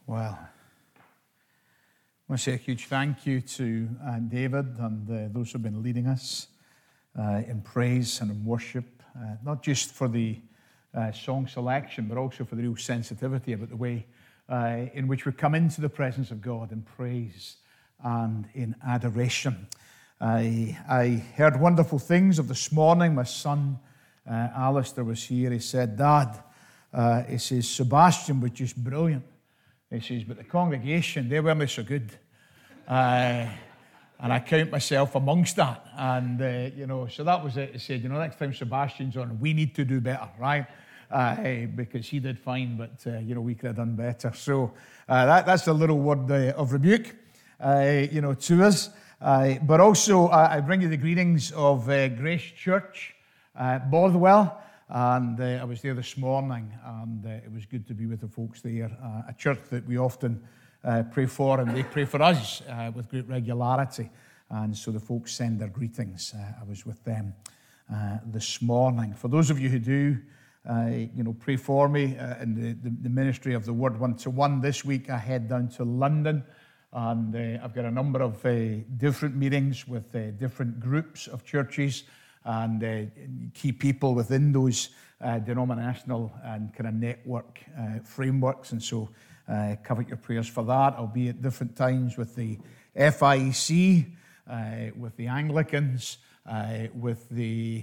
Well, I want to say a huge thank you to David and those who have been leading us in praise and in worship, not just for the song selection, but also for the real sensitivity about the way in which we come into the presence of God in praise and in adoration. I heard wonderful things of this morning. My son, Alistair, was here. He said, "Dad," he says, "Sebastian was just brilliant." He says, "But the congregation, they weren't so good." And I count myself amongst that. And, so that was it. He said, next time Sebastian's on, we need to do better, right? Because he did fine, but, we could have done better. So that's a little word of rebuke, to us. But also, I bring you the greetings of Grace Church, Bothwell. And I was there this morning, and it was good to be with the folks there. A church that we often pray for, and they pray for us with great regularity. And so the folks send their greetings. I was with them this morning. For those of you who do, pray for me in the ministry of the Word 1-to-1. This week I head down to London, and I've got a number of different meetings with different groups of churches and key people within those denominational and kind of network frameworks. And so covet your prayers for that. I'll be at different times with the FIEC, with the Anglicans, with the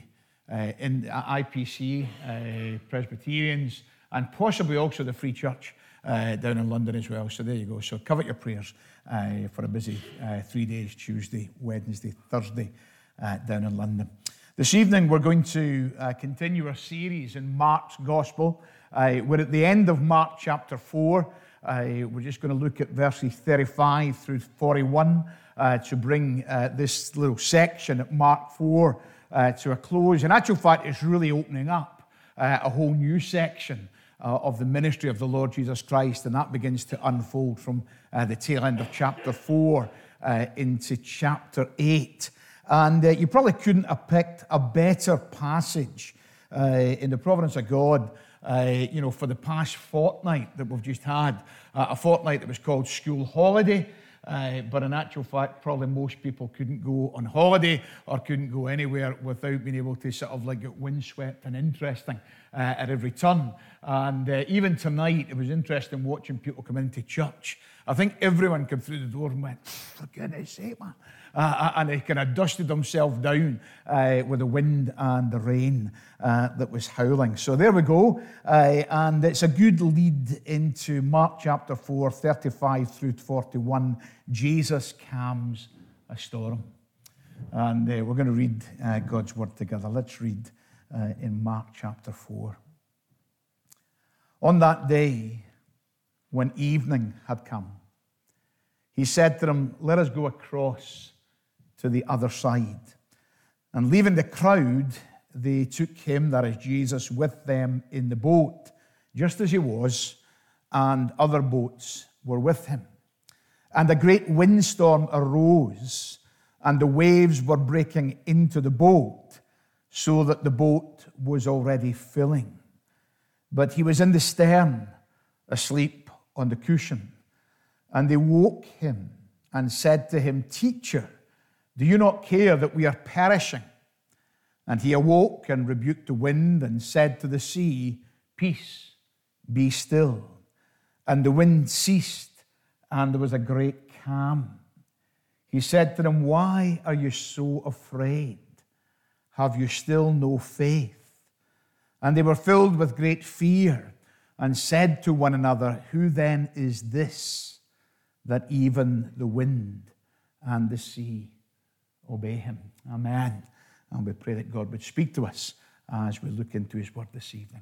IPC, Presbyterians, and possibly also the Free Church down in London as well. So there you go. So covet your prayers for a busy 3 days, Tuesday, Wednesday, Thursday, down in London. This evening, we're going to continue our series in Mark's Gospel. We're at the end of Mark chapter 4. We're just going to look at verses 35 through 41 to bring this little section at Mark 4 to a close. In actual fact, it's really opening up a whole new section of the ministry of the Lord Jesus Christ, and that begins to unfold from the tail end of chapter 4 into chapter 8. And you probably couldn't have picked a better passage in the providence of God, for the past fortnight that we've just had. A fortnight that was called school holiday, but in actual fact, probably most people couldn't go on holiday or couldn't go anywhere without being able to sort of like get windswept and interesting at every turn. And even tonight, it was interesting watching people come into church. I think everyone came through the door and went, "For goodness sake, man." And they kind of dusted themselves down with the wind and the rain that was howling. So there we go. And it's a good lead into Mark chapter 4, 35 through 41. Jesus calms a storm. And we're going to read God's word together. Let's read in Mark chapter 4. On that day, when evening had come, he said to them, "Let us go across to the other side." And leaving the crowd, they took him, that is Jesus, with them in the boat, just as he was, and other boats were with him. And a great windstorm arose, and the waves were breaking into the boat, so that the boat was already filling. But he was in the stern, asleep on the cushion. And they woke him and said to him, "Teacher, do you not care that we are perishing?" And he awoke and rebuked the wind and said to the sea, "Peace, be still." And the wind ceased, and there was a great calm. He said to them, "Why are you so afraid? Have you still no faith?" And they were filled with great fear and said to one another, "Who then is this, that even the wind and the sea obey him?" Amen. And we pray that God would speak to us as we look into his word this evening.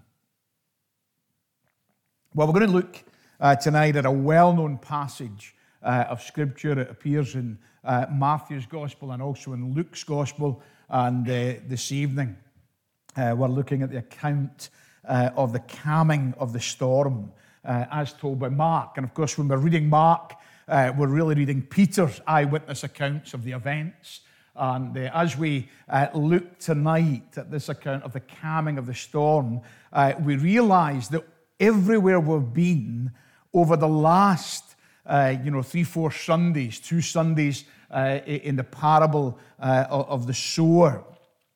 Well, we're going to look tonight at a well-known passage of Scripture. It appears in Matthew's Gospel and also in Luke's Gospel. And this evening, we're looking at the account of the calming of the storm as told by Mark. And of course, when we're reading Mark, we're really reading Peter's eyewitness accounts of the events. And as we look tonight at this account of the calming of the storm, we realize that everywhere we've been over the last, 3-4 Sundays, 2 Sundays in the parable of the sower,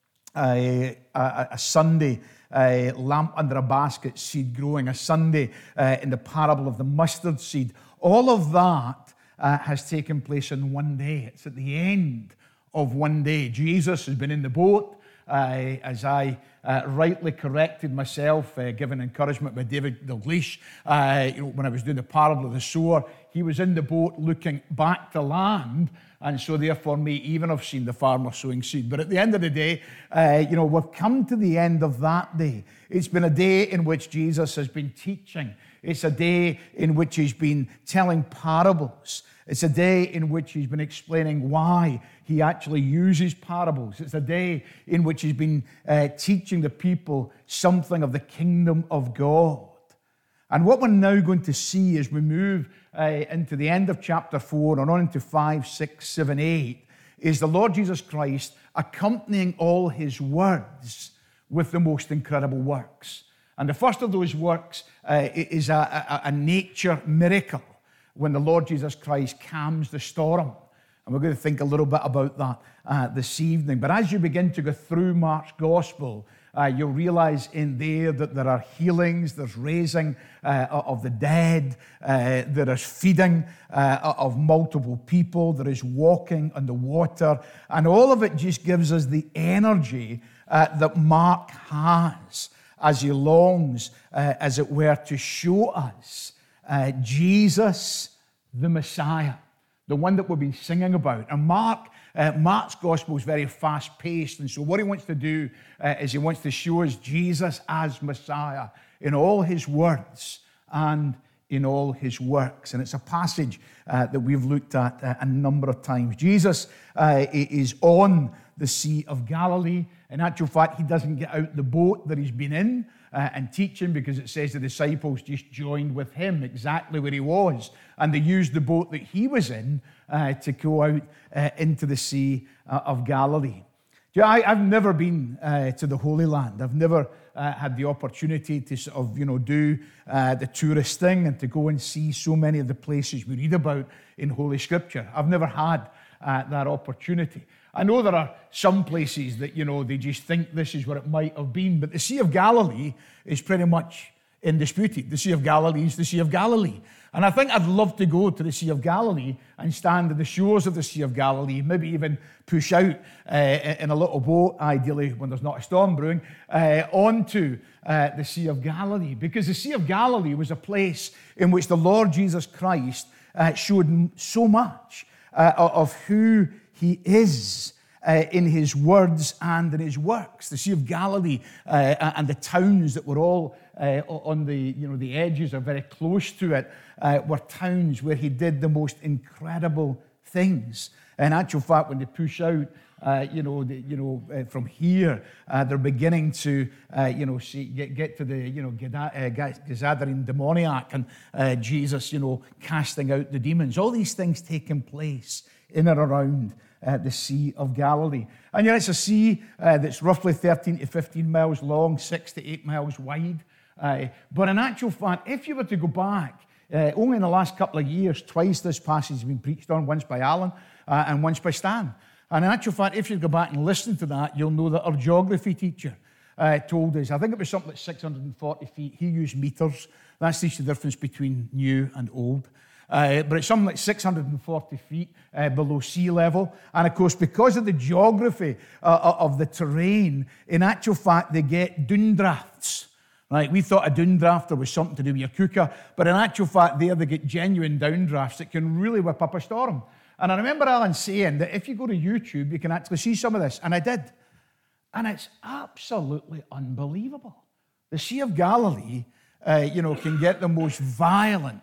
a Sunday lamp under a basket, seed growing, a Sunday in the parable of the mustard seed. All of that has taken place in one day. It's at the end of one day. Jesus has been in the boat, as I rightly corrected myself, given encouragement by David Dalglish, when I was doing the parable of the sower. He was in the boat looking back to land, and so therefore may even have seen the farmer sowing seed. But at the end of the day, we've come to the end of that day. It's been a day in which Jesus has been teaching. It's a day in which he's been telling parables. It's a day in which he's been explaining why he actually uses parables. It's a day in which he's been teaching the people something of the kingdom of God. And what we're now going to see as we move into the end of chapter 4 and on into 5, 6, 7, 8 is the Lord Jesus Christ accompanying all his words with the most incredible works. And the first of those works is a nature miracle when the Lord Jesus Christ calms the storm. And we're going to think a little bit about that this evening. But as you begin to go through Mark's gospel, you'll realize in there that there are healings, there's raising of the dead, there is feeding of multiple people, there is walking on the water, and all of it just gives us the energy that Mark has as he longs, as it were, to show us Jesus, the Messiah, the one that we've been singing about. And Mark's gospel is very fast-paced, and so what he wants to do is he wants to show us Jesus as Messiah in all his words and in all his works. And it's a passage that we've looked at a number of times. Jesus is on the Sea of Galilee. In actual fact, he doesn't get out the boat that he's been in and teaching, because it says the disciples just joined with him exactly where he was, and they used the boat that he was in to go out into the Sea of Galilee. I've never been to the Holy Land. I've never had the opportunity to sort of, do the tourist thing and to go and see so many of the places we read about in Holy Scripture. I've never had that opportunity. I know there are some places that, they just think this is what it might have been, but the Sea of Galilee is pretty much indisputed. The Sea of Galilee is the Sea of Galilee. And I think I'd love to go to the Sea of Galilee and stand at the shores of the Sea of Galilee, maybe even push out in a little boat, ideally when there's not a storm brewing, onto the Sea of Galilee. Because the Sea of Galilee was a place in which the Lord Jesus Christ showed so much of who he is in his words and in his works. The Sea of Galilee and the towns that were all on the edges or very close to it were towns where he did the most incredible things. In actual fact, when they push out, from here, they're beginning to, get to the, Gadarene demoniac and Jesus, casting out the demons. All these things taking place in and around the Sea of Galilee. And yet it's a sea that's roughly 13 to 15 miles long, 6 to 8 miles wide. But in actual fact, if you were to go back, only in the last couple of years, twice this passage has been preached on, once by Alan and once by Stan. And in actual fact, if you go back and listen to that, you'll know that our geography teacher told us, I think it was something like 640 feet. He used meters. That's the difference between new and old. But it's something like 640 feet below sea level. And of course, because of the geography of the terrain, in actual fact, they get dune drafts. Right? We thought a downdrafter was something to do with your cooker, but in actual fact, there they get genuine downdrafts that can really whip up a storm. And I remember Alan saying that if you go to YouTube, you can actually see some of this, and I did. And it's absolutely unbelievable. The Sea of Galilee, can get the most violent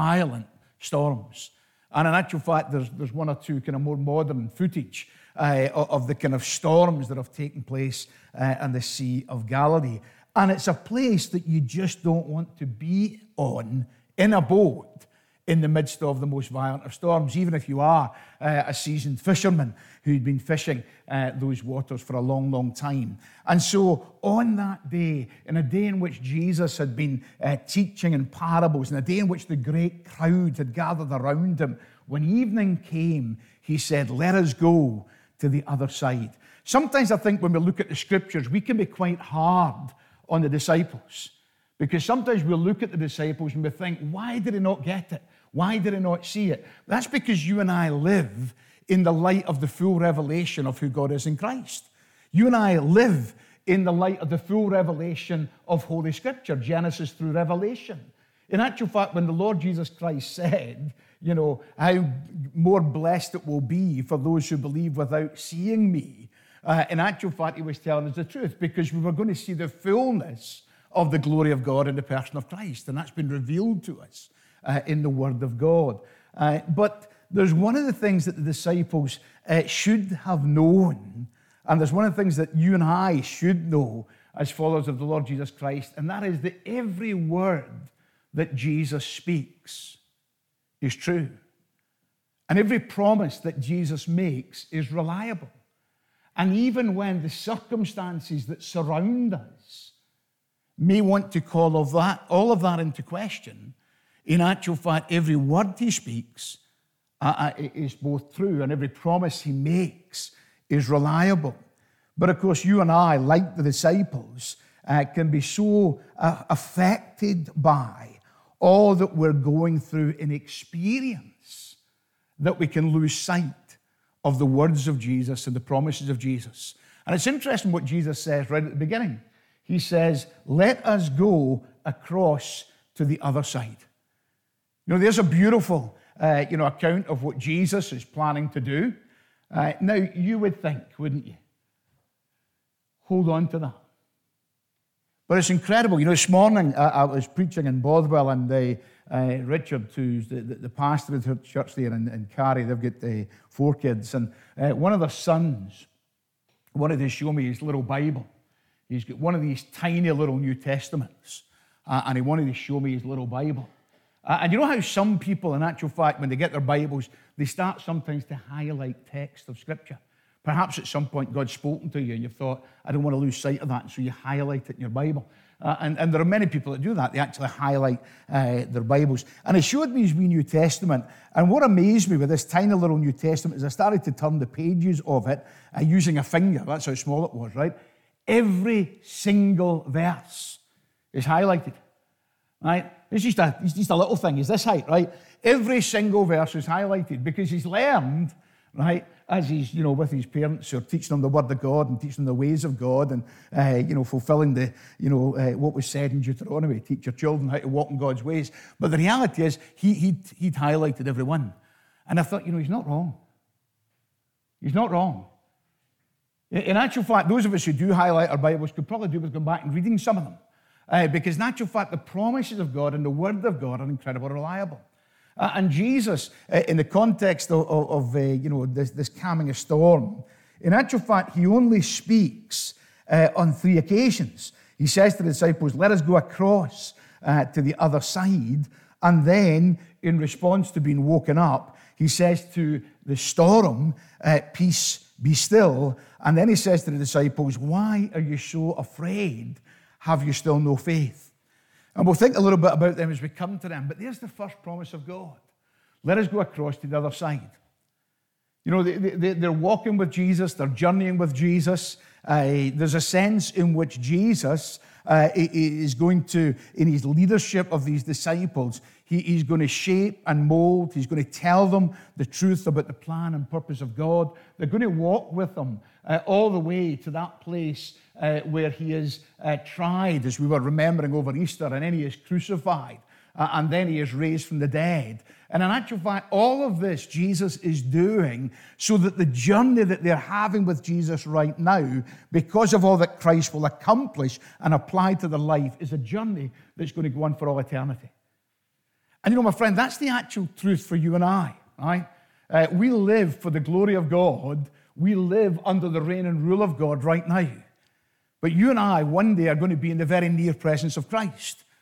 storms. And in actual fact, there's one or two kind of more modern footage of the kind of storms that have taken place on the Sea of Galilee. And it's a place that you just don't want to be on in a boat in the midst of the most violent of storms, even if you are a seasoned fisherman who'd been fishing those waters for a long, long time. And so on that day, in a day in which Jesus had been teaching in parables, in a day in which the great crowd had gathered around him, when evening came, he said, let us go to the other side. Sometimes I think when we look at the scriptures, we can be quite hard on the disciples. Because sometimes we look at the disciples and we think, why did they not get it? Why did they not see it? That's because you and I live in the light of the full revelation of who God is in Christ. You and I live in the light of the full revelation of Holy Scripture, Genesis through Revelation. In actual fact, when the Lord Jesus Christ said, how more blessed it will be for those who believe without seeing me, in actual fact, he was telling us the truth, because we were going to see the fullness of the glory of God in the person of Christ. And that's been revealed to us in the Word of God. But there's one of the things that the disciples should have known, and there's one of the things that you and I should know as followers of the Lord Jesus Christ, and that is that every word that Jesus speaks is true. And every promise that Jesus makes is reliable. And even when the circumstances that surround us may want to call all of that into question, in actual fact, every word he speaks is both true, and every promise he makes is reliable. But of course, you and I, like the disciples, can be so affected by all that we're going through in experience that we can lose sight of the words of Jesus and the promises of Jesus. And it's interesting what Jesus says right at the beginning. He says, let us go across to the other side. There's a beautiful account of what Jesus is planning to do. Now, you would think, wouldn't you? Hold on to that. But it's incredible. This morning I was preaching in Bothwell, and Richard, who's the pastor of the church there in Carey, they've got 4 kids, and one of their sons wanted to show me his little Bible. He's got one of these tiny little New Testaments, and he wanted to show me his little Bible. And you know how some people, in actual fact, when they get their Bibles, they start sometimes to highlight text of Scripture. Perhaps at some point God's spoken to you and you've thought, I don't want to lose sight of that, and so you highlight it in your Bible. And there are many people that do that. They actually highlight their Bibles. And he showed me his wee New Testament. And what amazed me with this tiny little New Testament is I started to turn the pages of it using a finger. That's how small it was, right? Every single verse is highlighted, right? It's just a little thing. Is this height, right? Every single verse is highlighted because he's learned, right, as he's, with his parents who are teaching them the Word of God and teaching them the ways of God and, fulfilling what was said in Deuteronomy, teach your children how to walk in God's ways. But the reality is he'd highlighted every one. And I thought, he's not wrong. He's not wrong. In actual fact, those of us who do highlight our Bibles could probably do with going back and reading some of them. Because in actual fact, the promises of God and the Word of God are incredibly reliable. And Jesus, in the context of this calming a storm, in actual fact, he only speaks on 3 occasions. He says to the disciples, let us go across to the other side. And then, in response to being woken up, he says to the storm, peace, be still. And then he says to the disciples, why are you so afraid? Have you still no faith? And we'll think a little bit about them as we come to them. But there's the first promise of God. Let us go across to the other side. They're walking with Jesus. They're journeying with Jesus. There's a sense in which Jesus is going to, in his leadership of these disciples, he's going to shape and mold. He's going to tell them the truth about the plan and purpose of God. They're going to walk with them all the way to that place where he is tried, as we were remembering over Easter, and then he is crucified, and then he is raised from the dead. And in actual fact, all of this Jesus is doing so that the journey that they're having with Jesus right now, because of all that Christ will accomplish and apply to their life, is a journey that's going to go on for all eternity. And my friend, that's the actual truth for you and I, right? We live for the glory of God. We live under the reign and rule of God right now. But you and I, one day, are going to be in the very near presence of Christ.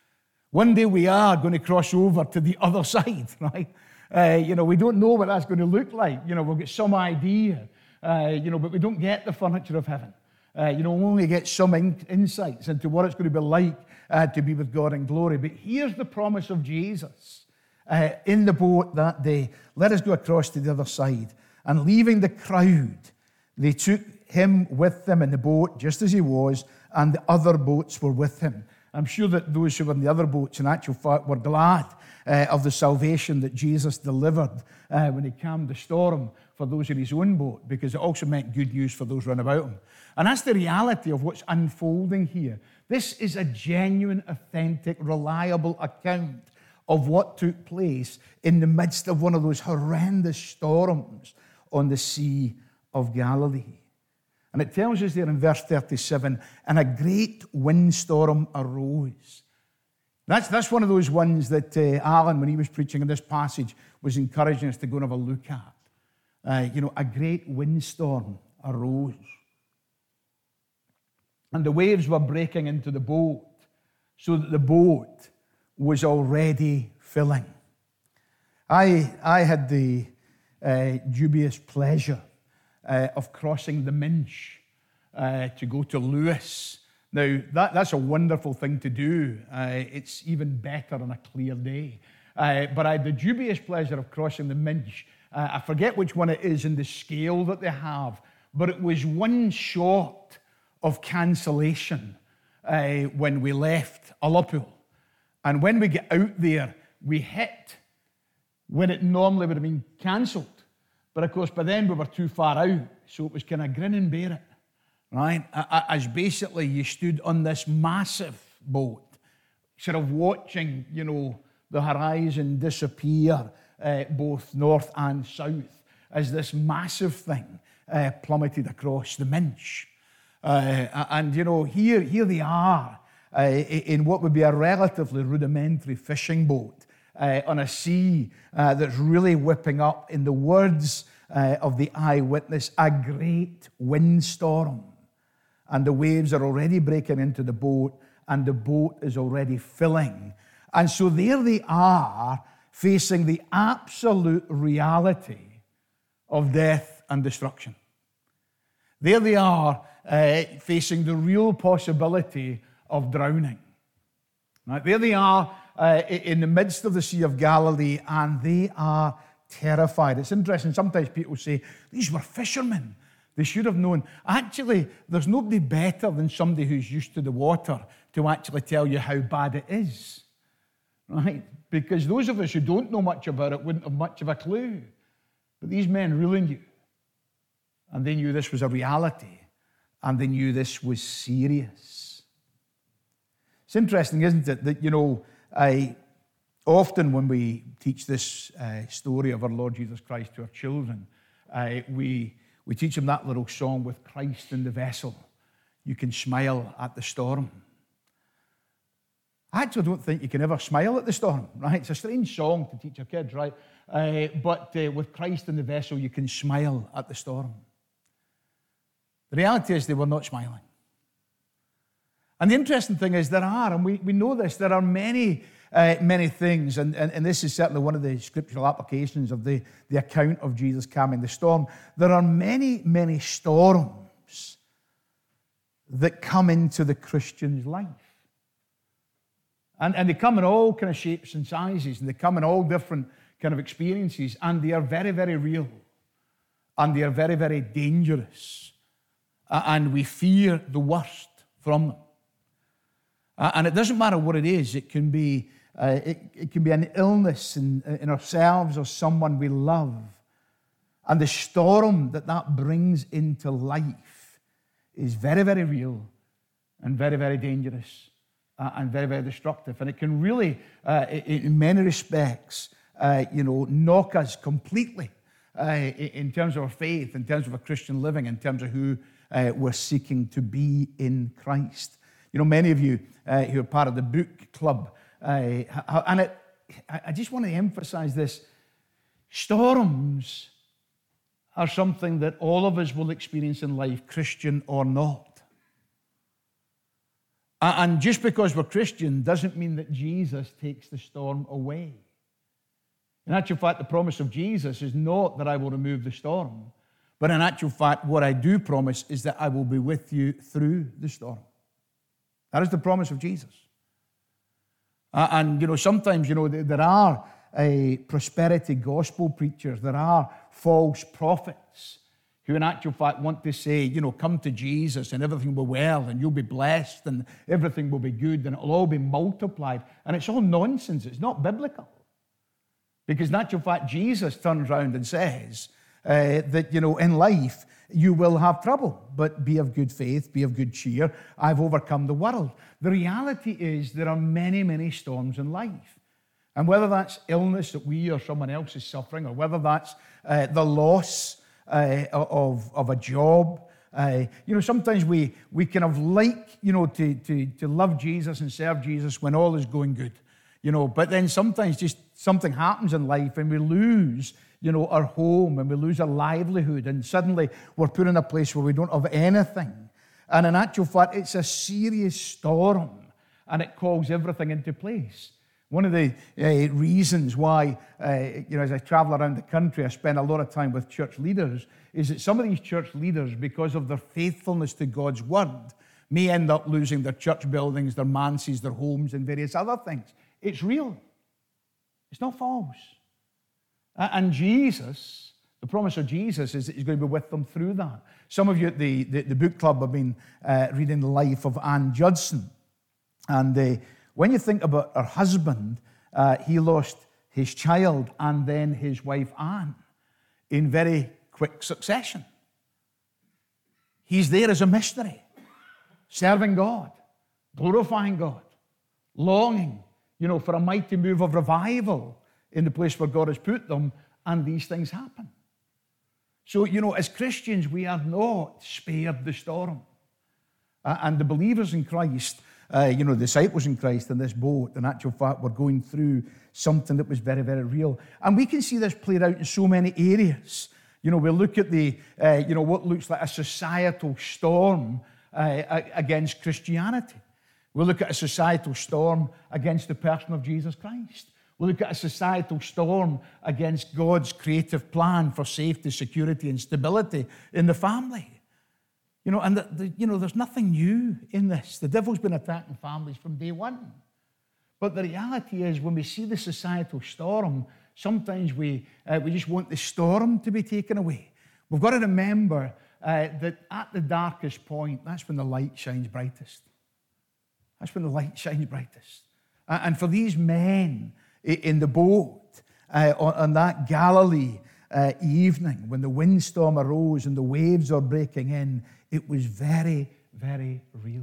One day we are going to cross over to the other side, right? We don't know what that's going to look like. We'll get some idea, but we don't get the furniture of heaven. We only get some insights into what it's going to be like to be with God in glory. But here's the promise of Jesus in the boat that day. Let us go across to the other side. And leaving the crowd, they took him with them in the boat, just as he was, and the other boats were with him. I'm sure that those who were in the other boats, in actual fact, were glad of the salvation that Jesus delivered when he calmed the storm for those in his own boat, because it also meant good news for those round about him. And that's the reality of what's unfolding here. This is a genuine, authentic, reliable account of what took place in the midst of one of those horrendous storms on the Sea of Galilee. And it tells us there in verse 37, and a great windstorm arose. That's one of those ones that Alan, when he was preaching in this passage, was encouraging us to go and have a look at. A great windstorm arose. And the waves were breaking into the boat, so that the boat was already filling. I had the dubious pleasure of crossing the Minch to go to Lewis. Now, that's a wonderful thing to do. It's even better on a clear day. But I had the dubious pleasure of crossing the Minch. I forget which one it is in the scale that they have, but it was one short of cancellation when we left Ullapool. And when we get out there, we hit when it normally would have been cancelled. But of course, by then we were too far out, so it was kind of grin and bear it, right? As basically you stood on this massive boat, sort of watching, the horizon disappear, both north and south, as this massive thing plummeted across the Minch. Here they are in what would be a relatively rudimentary fishing boat on a sea that's really whipping up, in the words of the eyewitness, a great windstorm. And the waves are already breaking into the boat, and the boat is already filling. And so there they are, facing the absolute reality of death and destruction. There they are, facing the real possibility of drowning. Right? There they are in the midst of the Sea of Galilee, and they are terrified. It's interesting, sometimes people say, these were fishermen. They should have known. Actually, there's nobody better than somebody who's used to the water to actually tell you how bad it is. Right? Because those of us who don't know much about it wouldn't have much of a clue. But these men really knew. And they knew this was a reality. And they knew this was serious. It's interesting, isn't it, that, often when we teach this story of our Lord Jesus Christ to our children, we teach them that little song, with Christ in the vessel, you can smile at the storm. I actually don't think you can ever smile at the storm, right? It's a strange song to teach your kids, right? But with Christ in the vessel, you can smile at the storm. The reality is they were not smiling. And the interesting thing is there are, and we know this, there are many things, and this is certainly one of the scriptural applications of the account of Jesus calming the storm. There are many, many storms that come into the Christian's life. And they come in all kind of shapes and sizes, and they come in all different kind of experiences, and they are very, very real, and they are very, very dangerous, and we fear the worst from them. And it doesn't matter what it is. It can be an illness in ourselves or someone we love, and the storm that brings into life is very, very real, and very, very dangerous. And very, very destructive. And it can really, in many respects, knock us completely in terms of our faith, in terms of our Christian living, in terms of who we're seeking to be in Christ. Many of you who are part of the book club, I just want to emphasize this. Storms are something that all of us will experience in life, Christian or not. And just because we're Christian doesn't mean that Jesus takes the storm away. In actual fact, the promise of Jesus is not that I will remove the storm, but in actual fact, what I do promise is that I will be with you through the storm. That is the promise of Jesus. And, sometimes, there are prosperity gospel preachers. There are false prophets who in actual fact want to say, come to Jesus and everything will be well and you'll be blessed and everything will be good and it'll all be multiplied. And it's all nonsense. It's not biblical. Because in actual fact, Jesus turns around and says that, in life, you will have trouble, but be of good faith, be of good cheer. I've overcome the world. The reality is there are many, many storms in life. And whether that's illness that we or someone else is suffering, or whether that's the loss of a job, sometimes we kind of like, to love Jesus and serve Jesus when all is going good. But then sometimes just something happens in life and we lose, our home and we lose our livelihood and suddenly we're put in a place where we don't have anything. And in actual fact, it's a serious storm and it calls everything into place. One of the reasons why, as I travel around the country, I spend a lot of time with church leaders, is that some of these church leaders, because of their faithfulness to God's word, may end up losing their church buildings, their manses, their homes, and various other things. It's real. It's not false. And Jesus, the promise of Jesus is that he's going to be with them through that. Some of you at the book club have been reading the life of Ann Judson. And when you think about her husband, he lost his child and then his wife Anne in very quick succession. He's there as a missionary, serving God, glorifying God, longing, for a mighty move of revival in the place where God has put them, and these things happen. So, as Christians, we are not spared the storm. And the believers in Christ, disciples in Christ in this boat, in actual fact, were going through something that was very, very real. And we can see this played out in so many areas. We look at what looks like a societal storm against Christianity. We look at a societal storm against the person of Jesus Christ. We look at a societal storm against God's creative plan for safety, security, and stability in the family. There's nothing new in this. The devil's been attacking families from day one. But the reality is, when we see the societal storm, sometimes we just want the storm to be taken away. We've got to remember that at the darkest point, that's when the light shines brightest. That's when the light shines brightest. And for these men in the boat on that Galilee evening, when the windstorm arose and the waves are breaking in, it was very, very real.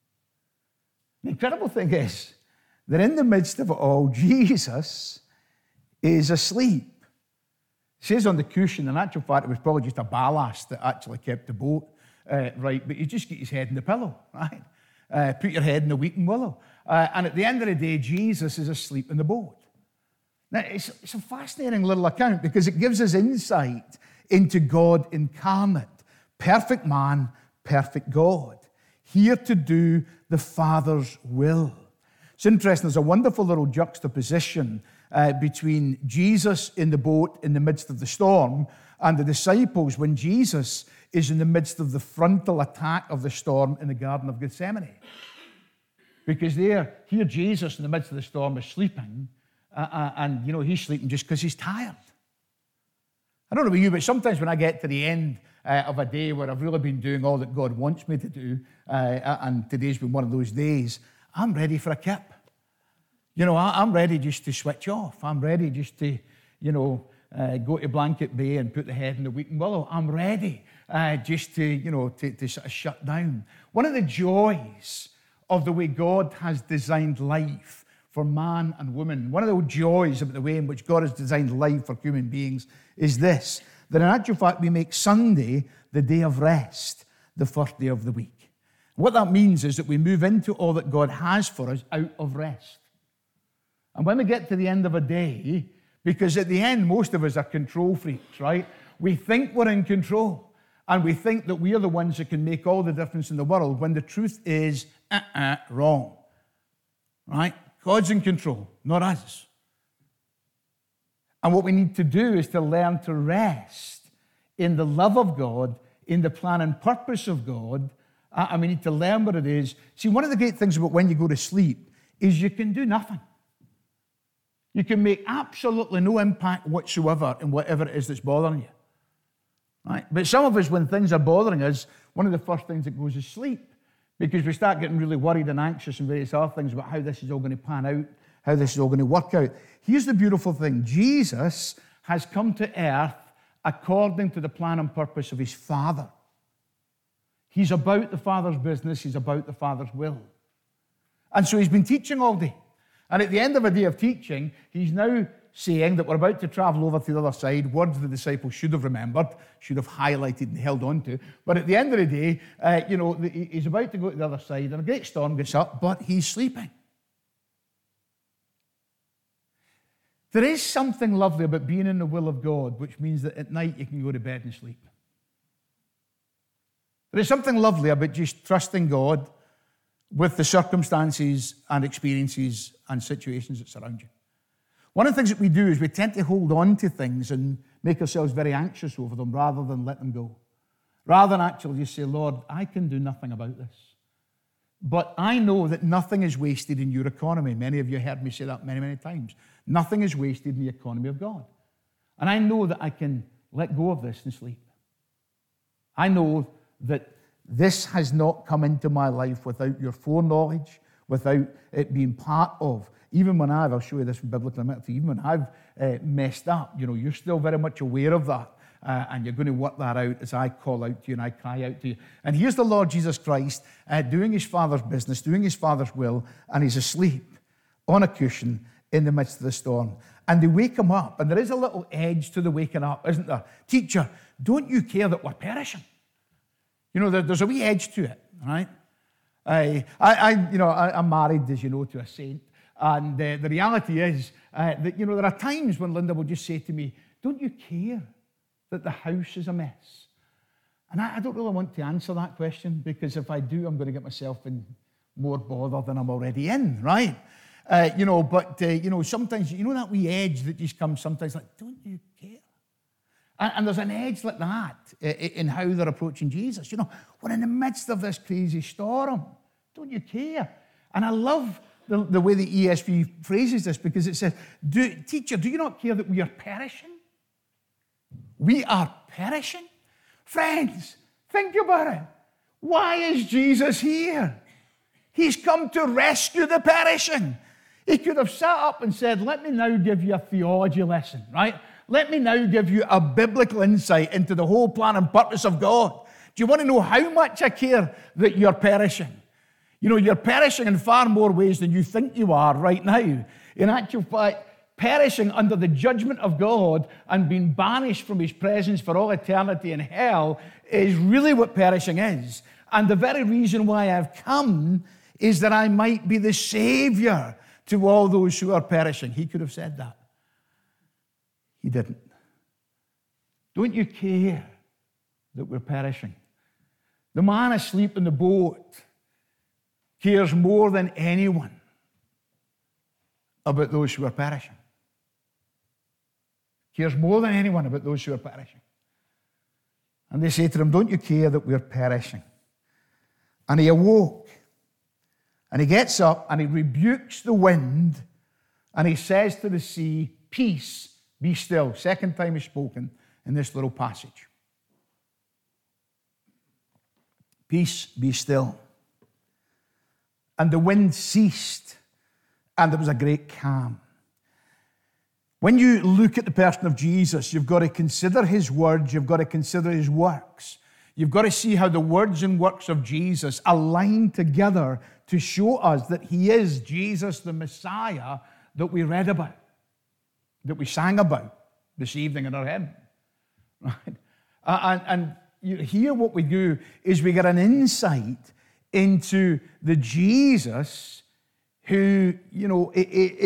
The incredible thing is that in the midst of it all, Jesus is asleep. It says on the cushion, in actual fact, it was probably just a ballast that actually kept the boat right, but you just get his head in the pillow, right? Put your head in the weeping willow. And at the end of the day, Jesus is asleep in the boat. Now, it's a fascinating little account because it gives us insight into God incarnate, perfect man, perfect God, here to do the Father's will. It's interesting, there's a wonderful little juxtaposition between Jesus in the boat in the midst of the storm and the disciples when Jesus is in the midst of the frontal attack of the storm in the Garden of Gethsemane. Because here Jesus in the midst of the storm is sleeping, and he's sleeping just because he's tired. I don't know about you, but sometimes when I get to the end of a day where I've really been doing all that God wants me to do, and today's been one of those days, I'm ready for a kip. I'm ready just to switch off. I'm ready just to, go to Blanket Bay and put the head in the weeping willow. I'm ready just to sort of shut down. One of the joys of the way God has designed life for man and woman, one of the joys about the way in which God has designed life for human beings is this, that in actual fact we make Sunday the day of rest, the first day of the week. What that means is that we move into all that God has for us out of rest. And when we get to the end of a day, because at the end most of us are control freaks, right? We think we're in control. And we think that we are the ones that can make all the difference in the world, when the truth is wrong. Right? God's in control, not us. And what we need to do is to learn to rest in the love of God, in the plan and purpose of God, and we need to learn what it is. See, one of the great things about when you go to sleep is you can do nothing. You can make absolutely no impact whatsoever in whatever it is that's bothering you. Right? But some of us, when things are bothering us, one of the first things that goes is sleep, because we start getting really worried and anxious and various other things about how this is all going to pan out, how this is all going to work out. Here's the beautiful thing. Jesus has come to earth according to the plan and purpose of his Father. He's about the Father's business. He's about the Father's will. And so he's been teaching all day. And at the end of a day of teaching, he's now saying that we're about to travel over to the other side, words the disciples should have remembered, should have highlighted and held on to. But at the end of the day, he's about to go to the other side, and a great storm gets up, but he's sleeping. There is something lovely about being in the will of God, which means that at night you can go to bed and sleep. There is something lovely about just trusting God with the circumstances and experiences and situations that surround you. One of the things that we do is we tend to hold on to things and make ourselves very anxious over them rather than let them go. Rather than actually just say, Lord, I can do nothing about this. But I know that nothing is wasted in your economy. Many of you heard me say that many, many times. Nothing is wasted in the economy of God. And I know that I can let go of this and sleep. I know that this has not come into my life without your foreknowledge, without it being part of. Even when I'll show you this from biblical immediately, even when I've messed up, you're still very much aware of that. And you're going to work that out as I call out to you and I cry out to you. And here's the Lord Jesus Christ doing his Father's business, doing his Father's will, and he's asleep on a cushion in the midst of the storm. And they wake him up, and there is a little edge to the waking up, isn't there? Teacher, don't you care that we're perishing? There's a wee edge to it, right? I'm married, as you know, to a saint, and the reality is that, there are times when Linda will just say to me, don't you care that the house is a mess? And I don't really want to answer that question, because if I do, I'm going to get myself in more bother than I'm already in, right? Sometimes, that wee edge that just comes sometimes, like, don't you care? And there's an edge like that in how they're approaching Jesus. We're in the midst of this crazy storm. Don't you care? And I love the way the ESV phrases this, because it says, Teacher, do you not care that we are perishing? We are perishing? Friends, think about it. Why is Jesus here? He's come to rescue the perishing. He could have sat up and said, let me now give you a theology lesson, right? Let me now give you a biblical insight into the whole plan and purpose of God. Do you want to know how much I care that you're perishing? You're perishing in far more ways than you think you are right now. In actual fact, perishing under the judgment of God and being banished from his presence for all eternity in hell is really what perishing is. And the very reason why I've come is that I might be the Savior to all those who are perishing. He could have said that. He didn't. Don't you care that we're perishing? The man asleep in the boat cares more than anyone about those who are perishing. Cares more than anyone about those who are perishing. And they say to him, don't you care that we're perishing? And he awoke. And he gets up and he rebukes the wind. And he says to the sea, peace, be still. Second time he's spoken in this little passage. Peace, be still. And the wind ceased, and there was a great calm. When you look at the person of Jesus, you've got to consider his words, you've got to consider his works. You've got to see how the words and works of Jesus align together to show us that he is Jesus, the Messiah that we read about, that we sang about this evening in our hymn. Right? And here what we do is we get an insight into the Jesus who, is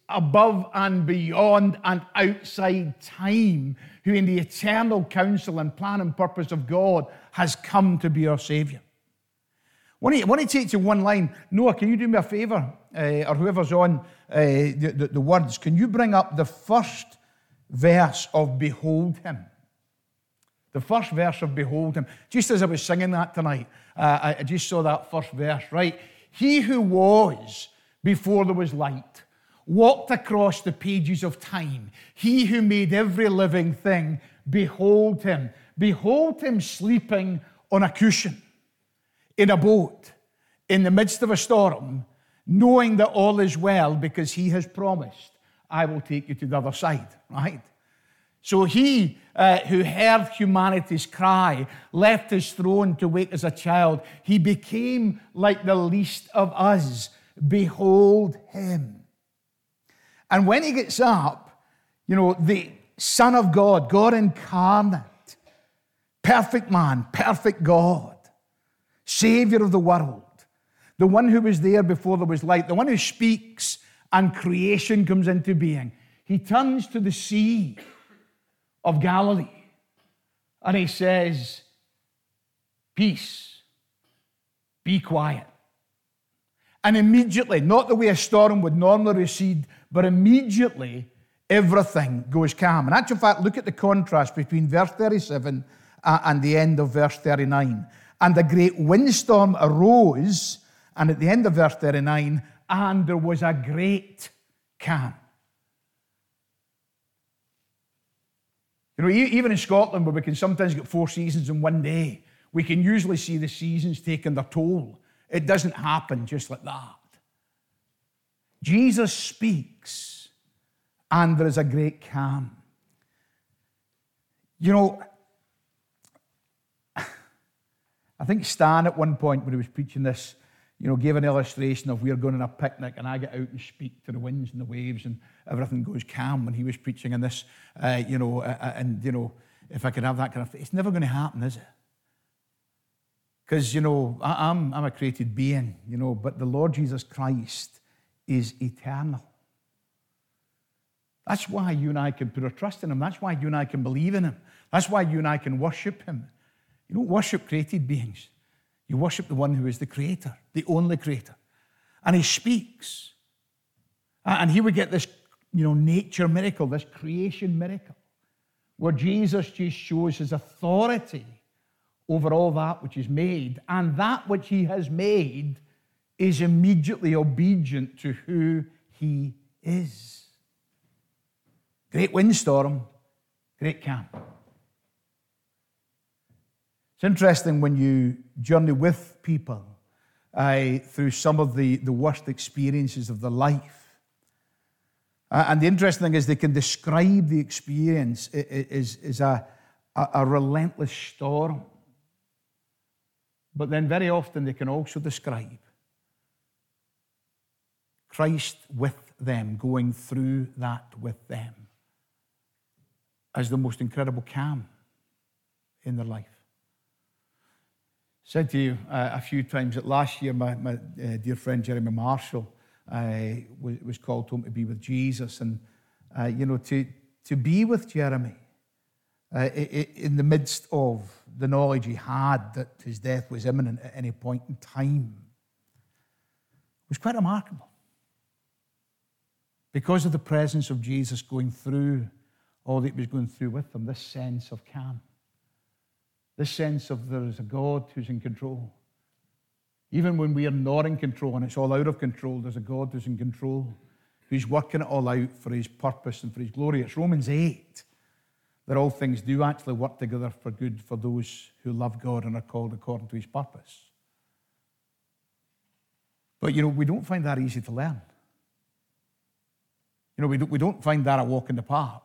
above and beyond and outside time, who in the eternal counsel and plan and purpose of God has come to be our Saviour. I want to take to one line. Noah, can you do me a favour? Or whoever's on the words, can you bring up the first verse of Behold Him? The first verse of Behold Him. Just as I was singing that tonight, I just saw that first verse, right? He who was before there was light, walked across the pages of time. He who made every living thing, behold Him. Behold Him sleeping on a cushion, in a boat, in the midst of a storm, knowing that all is well because He has promised, I will take you to the other side, right? So He who heard humanity's cry, left His throne to wake as a child. He became like the least of us. Behold Him. And when He gets up, the Son of God, God incarnate, perfect man, perfect God, Savior of the world, the one who was there before there was light, the one who speaks and creation comes into being. He turns to the Sea of Galilee and He says, peace, be quiet. And immediately, not the way a storm would normally recede, but immediately everything goes calm. In actual fact, look at the contrast between verse 37 and the end of verse 39. And a great windstorm arose, and at the end of verse 39, and there was a great calm. Even in Scotland, where we can sometimes get 4 seasons in one day, we can usually see the seasons taking their toll. It doesn't happen just like that. Jesus speaks, and there is a great calm. I think Stan, at one point when he was preaching this, gave an illustration of we're going on a picnic and I get out and speak to the winds and the waves and everything goes calm when he was preaching in this, if I could have that kind of thing. It's never going to happen, is it? Because, I'm a created being, but the Lord Jesus Christ is eternal. That's why you and I can put our trust in Him. That's why you and I can believe in Him. That's why you and I can worship Him. You don't worship created beings. You worship the one who is the creator, the only creator. And He speaks. And here we get this, nature miracle, this creation miracle, where Jesus just shows His authority over all that which is made. And that which He has made is immediately obedient to who He is. Great windstorm, great calm. It's interesting when you journey with people through some of the worst experiences of their life. And the interesting thing is they can describe the experience as a relentless storm. But then very often they can also describe Christ with them, going through that with them, as the most incredible calm in their life. I said to you a few times that last year my dear friend Jeremy Marshall was called home to be with Jesus. And, to be with Jeremy in the midst of the knowledge he had that his death was imminent at any point in time was quite remarkable. Because of the presence of Jesus going through all that he was going through with him, this sense of calm. This sense of there is a God who's in control. Even when we are not in control and it's all out of control, there's a God who's in control, who's working it all out for His purpose and for His glory. It's Romans 8, that all things do actually work together for good for those who love God and are called according to His purpose. But, we don't find that easy to learn. We don't find that a walk in the park.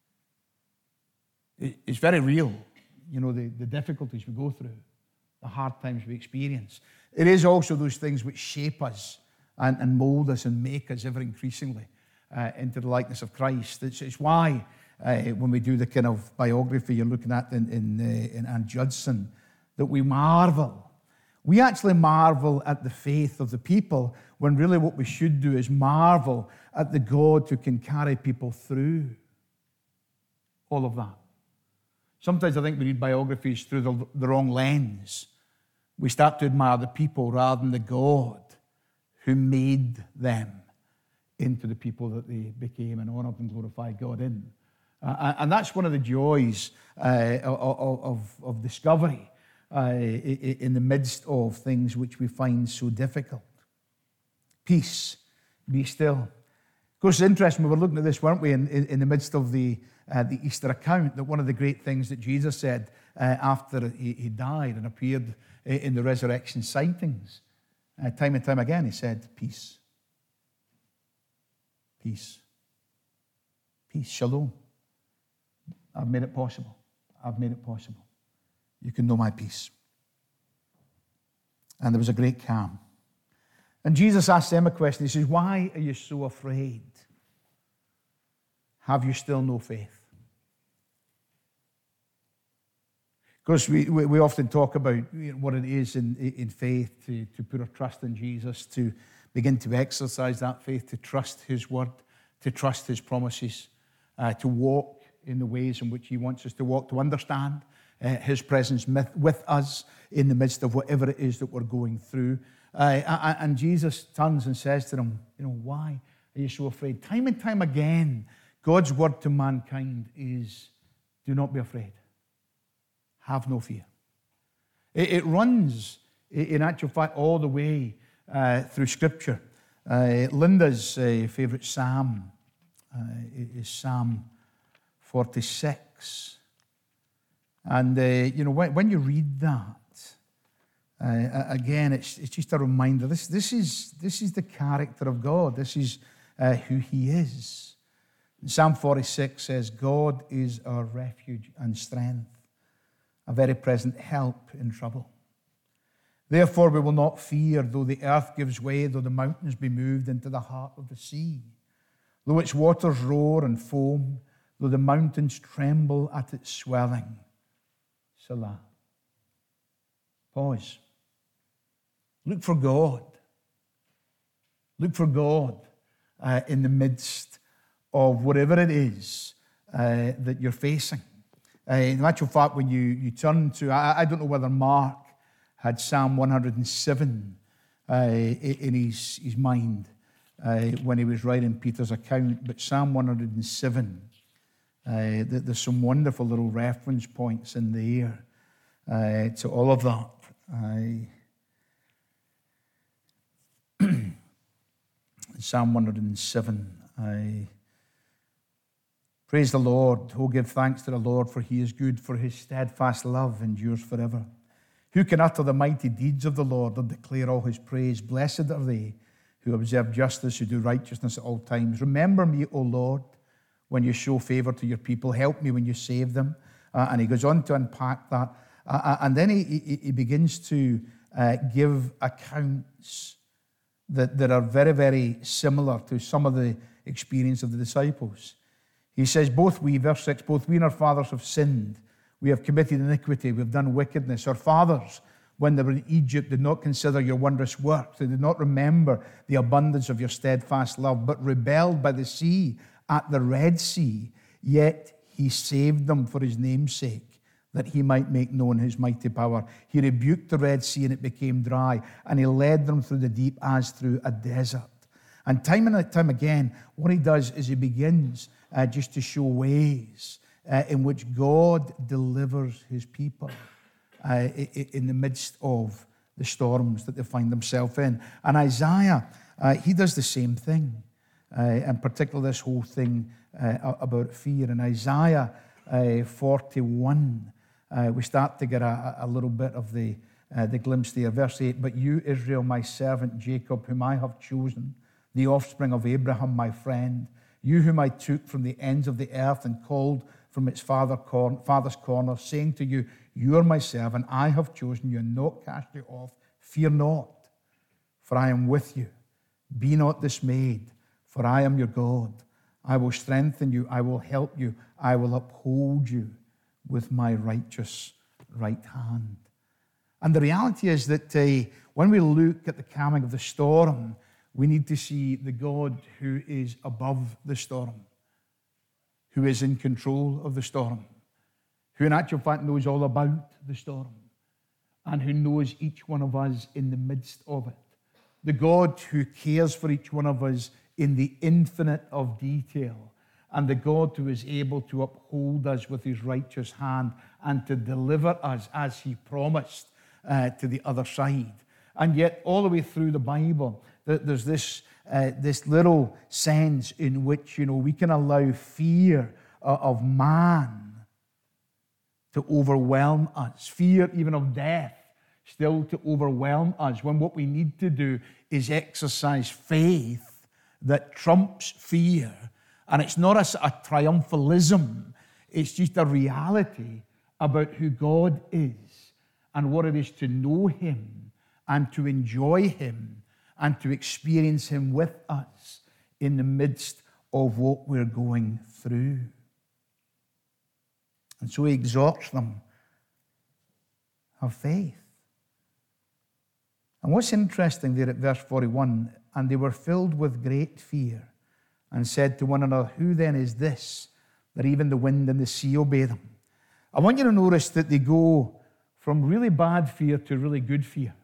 It's very real. The difficulties we go through, the hard times we experience. It is also those things which shape us and mold us and make us ever increasingly into the likeness of Christ. It's why when we do the kind of biography you're looking at in Anne Judson, that we marvel We actually marvel at the faith of the people when really what we should do is marvel at the God who can carry people through all of that. Sometimes I think we read biographies through the wrong lens. We start to admire the people rather than the God who made them into the people that they became and honored and glorified God in. And that's one of the joys of discovery in the midst of things which we find so difficult. Peace, be still. Of course, it's interesting, we were looking at this, weren't we, in the midst of the Easter account, that one of the great things that Jesus said after he died and appeared in the resurrection sightings, time and time again, he said, peace. Peace. Peace. Shalom. I've made it possible. I've made it possible. You can know my peace. And there was a great calm. And Jesus asked them a question. He says, why are you so afraid? Have you still no faith? Because we often talk about what it is in faith to put our trust in Jesus, to begin to exercise that faith, to trust his word, to trust his promises, to walk in the ways in which he wants us to walk, to understand his presence with us in the midst of whatever it is that we're going through. And Jesus turns and says to them, why are you so afraid? Time and time again, God's word to mankind is, do not be afraid. Have no fear. It runs, in actual fact, all the way through Scripture. Linda's favourite psalm is Psalm 46. And, when you read that, again, it's just a reminder. This is the character of God. This is who he is. Psalm 46 says, God is our refuge and strength, a very present help in trouble. Therefore we will not fear, though the earth gives way, though the mountains be moved into the heart of the sea, though its waters roar and foam, though the mountains tremble at its swelling. Selah. Pause. Look for God. Look for God in the midst of whatever it is that you're facing. In actual fact, when you turn to, I don't know whether Mark had Psalm 107 in his mind when he was writing Peter's account, but Psalm 107, there's some wonderful little reference points in there to all of that. Psalm 107, praise the Lord. Oh, give thanks to the Lord, for he is good, for his steadfast love endures forever. Who can utter the mighty deeds of the Lord or declare all his praise? Blessed are they who observe justice, who do righteousness at all times. Remember me, O Lord, when you show favor to your people. Help me when you save them. And he goes on to unpack that. And then he begins to give accounts that are very, very similar to some of the experience of the disciples. He says, verse 6, both we and our fathers have sinned. We have committed iniquity. We have done wickedness. Our fathers, when they were in Egypt, did not consider your wondrous works. They did not remember the abundance of your steadfast love, but rebelled by the sea at the Red Sea. Yet he saved them for his name's sake, that he might make known his mighty power. He rebuked the Red Sea and it became dry, and he led them through the deep as through a desert. And time again, what he does is he begins just to show ways in which God delivers his people in the midst of the storms that they find themselves in. And Isaiah, he does the same thing, in particular this whole thing about fear. In Isaiah 41, we start to get a little bit of the glimpse there. Verse 8, but you, Israel, my servant, Jacob, whom I have chosen, the offspring of Abraham, my friend, you whom I took from the ends of the earth and called from its father's corner, saying to you, you are my servant, I have chosen you and not cast you off. Fear not, for I am with you. Be not dismayed, for I am your God. I will strengthen you, I will help you, I will uphold you with my righteous right hand. And the reality is that when we look at the calming of the storm, we need to see the God who is above the storm, who is in control of the storm, who in actual fact knows all about the storm, and who knows each one of us in the midst of it. The God who cares for each one of us in the infinite of detail, and the God who is able to uphold us with his righteous hand and to deliver us as he promised to the other side. And yet, all the way through the Bible, there's this little sense in which, we can allow fear of man to overwhelm us, fear even of death still to overwhelm us, when what we need to do is exercise faith that trumps fear. And it's not a triumphalism, it's just a reality about who God is and what it is to know him and to enjoy him and to experience him with us in the midst of what we're going through. And so he exhorts them, have faith. And what's interesting there at verse 41, and they were filled with great fear and said to one another, who then is this, that even the wind and the sea obey them? I want you to notice that they go from really bad fear to really good fear.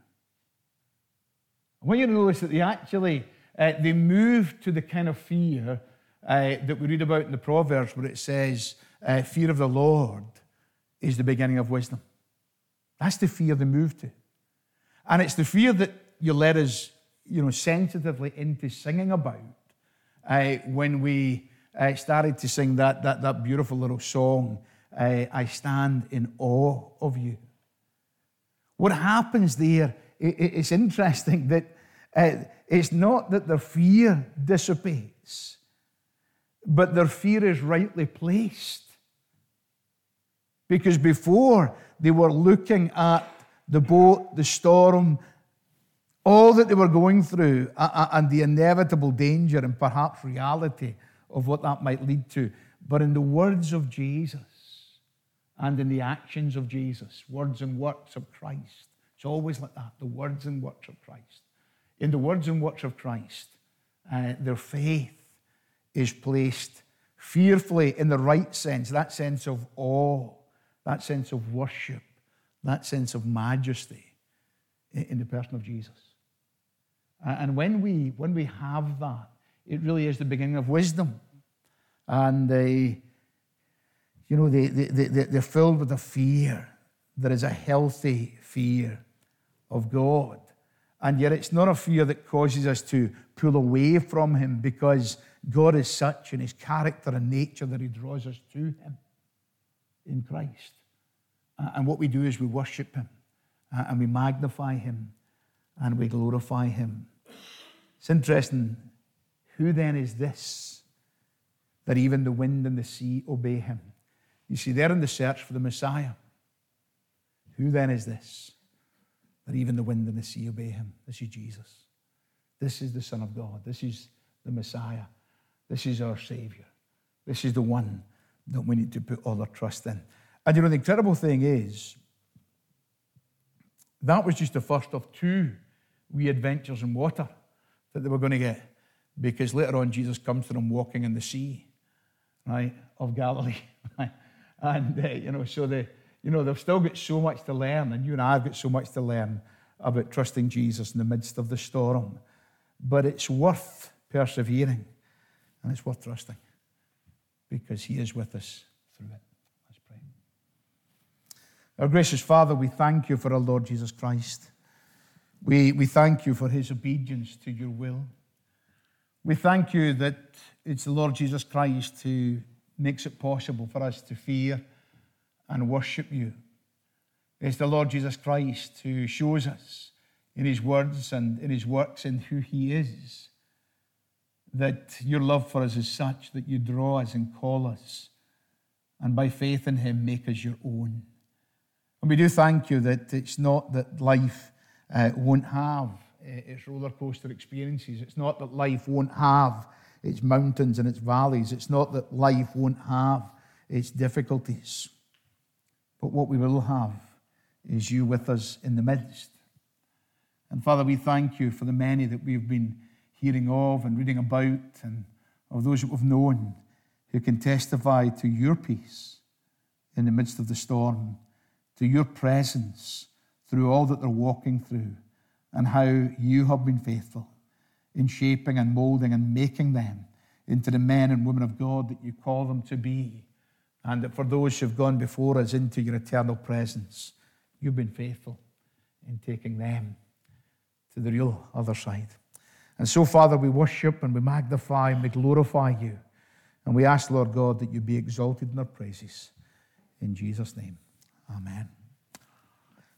I want you to notice that they actually, they move to the kind of fear that we read about in the Proverbs, where it says, fear of the Lord is the beginning of wisdom. That's the fear they move to. And it's the fear that you led us, sensitively into singing about when we started to sing that beautiful little song, I stand in awe of you. What happens there, it's interesting that it's not that their fear dissipates, but their fear is rightly placed. Because before, they were looking at the boat, the storm, all that they were going through, and the inevitable danger and perhaps reality of what that might lead to. But in the words of Jesus and in the actions of Jesus, words and works of Christ, it's always like that, the words and works of Christ. In the words and works of Christ, their faith is placed fearfully in the right sense, that sense of awe, that sense of worship, that sense of majesty in the person of Jesus. And when we have that, it really is the beginning of wisdom. And they're filled with a fear that is a healthy fear of God. And yet it's not a fear that causes us to pull away from him, because God is such in his character and nature that he draws us to him in Christ. And what we do is we worship him and we magnify him and we glorify him. It's interesting. Who then is this, that even the wind and the sea obey him? You see, they're in the search for the Messiah. Who then is this, that even the wind and the sea obey him? This is Jesus. This is the Son of God. This is the Messiah. This is our Savior. This is the one that we need to put all our trust in. And the incredible thing is, that was just the first of two wee adventures in water that they were going to get. Because later on, Jesus comes to them walking in the sea, right, of Galilee. Right? And, so they've still got so much to learn, and you and I have got so much to learn about trusting Jesus in the midst of the storm. But it's worth persevering, and it's worth trusting, because he is with us through it. Let's pray. Our gracious Father, we thank you for our Lord Jesus Christ. We thank you for his obedience to your will. We thank you that it's the Lord Jesus Christ who makes it possible for us to fear and worship you. It's the Lord Jesus Christ who shows us in his words and in his works and who he is, that your love for us is such that you draw us and call us, and by faith in him make us your own. And we do thank you that it's not that life won't have its roller coaster experiences. It's not that life won't have its mountains and its valleys. It's not that life won't have its difficulties. But what we will have is you with us in the midst. And Father, we thank you for the many that we've been hearing of and reading about, and of those that we've known who can testify to your peace in the midst of the storm, to your presence through all that they're walking through, and how you have been faithful in shaping and molding and making them into the men and women of God that you call them to be. And that for those who've gone before us into your eternal presence, you've been faithful in taking them to the real other side. And so, Father, we worship and we magnify and we glorify you. And we ask, Lord God, that you be exalted in our praises. In Jesus' name, amen.